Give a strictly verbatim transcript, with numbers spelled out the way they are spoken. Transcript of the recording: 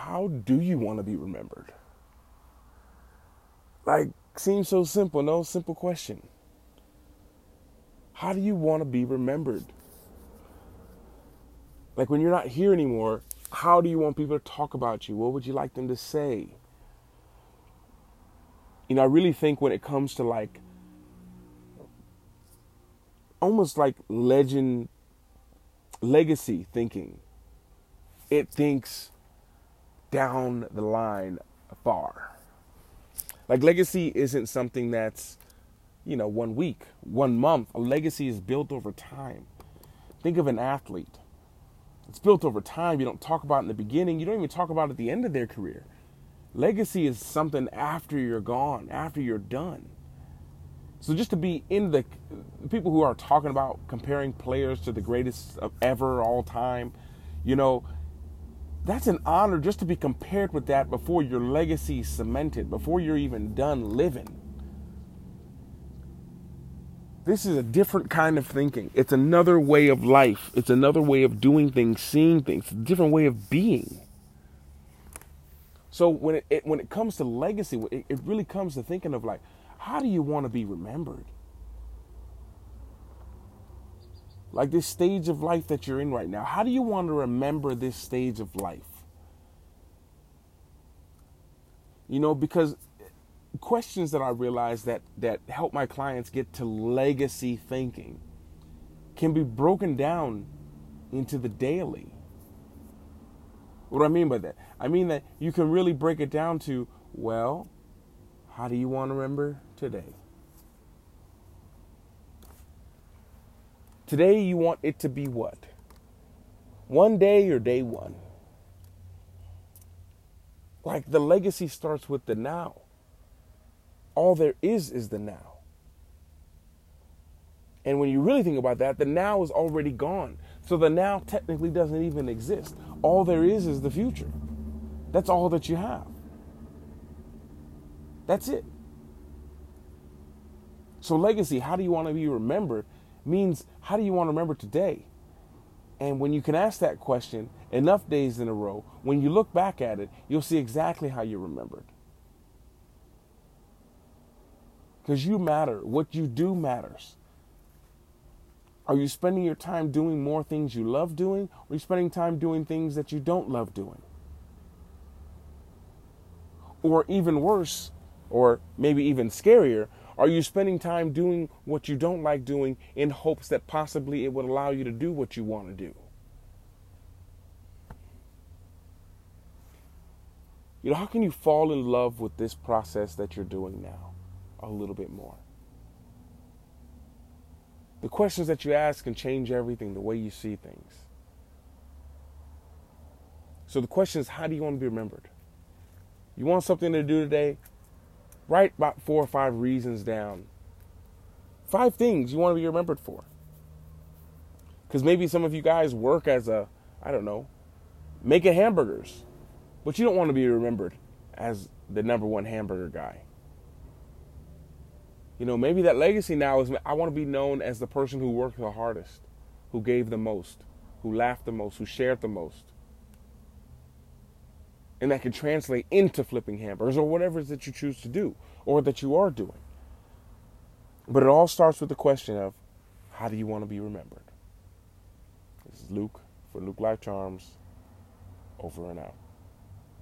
how do you want to be remembered? Like, seems so simple, no? Simple question. How do you want to be remembered? Like, when you're not here anymore, how do you want people to talk about you? What would you like them to say? You know, I really think when it comes to like, almost like legend, legacy thinking, it thinks down the line far. Like, legacy isn't something that's, you know, one week, one month. A legacy is built over time. Think of an athlete. It's built over time. You don't talk about it in the beginning. You don't even talk about it at the end of their career. Legacy is something after you're gone, after you're done. So just to be in the people who are talking about comparing players to the greatest of ever, all time, you know, that's an honor just to be compared with that before your legacy is cemented, before you're even done living. This is a different kind of thinking. It's another way of life. It's another way of doing things, seeing things. It's a different way of being. So when it, it when it comes to legacy, it, it really comes to thinking of like, how do you want to be remembered? Like this stage of life that you're in right now. How do you want to remember this stage of life? You know, because questions that I realize that, that help my clients get to legacy thinking can be broken down into the daily. What do I mean by that? I mean that you can really break it down to, well, how do you want to remember today? Today you want it to be what? One day or day one? Like the legacy starts with the now. All there is is the now. And when you really think about that, the now is already gone. So the now technically doesn't even exist. All there is is the future. That's all that you have. That's it. So legacy, how do you want to be remembered, means how do you want to remember today? And when you can ask that question enough days in a row, when you look back at it, you'll see exactly how you're remembered. Because you matter. What you do matters. Are you spending your time doing more things you love doing, or are you spending time doing things that you don't love doing? Or even worse, or maybe even scarier, are you spending time doing what you don't like doing in hopes that possibly it would allow you to do what you want to do? You know, how can you fall in love with this process that you're doing now a little bit more? The questions that you ask can change everything, the way you see things. So the question is, how do you want to be remembered? You want something to do today? Write about four or five reasons down. Five things you want to be remembered for. Because maybe some of you guys work as a, I don't know, making hamburgers. But you don't want to be remembered as the number one hamburger guy. You know, maybe that legacy now is, I want to be known as the person who worked the hardest, who gave the most, who laughed the most, who shared the most. And that can translate into flipping hamburgers or whatever it is that you choose to do or that you are doing. But it all starts with the question of, how do you want to be remembered? This is Luke for Luke Life Charms, over and out.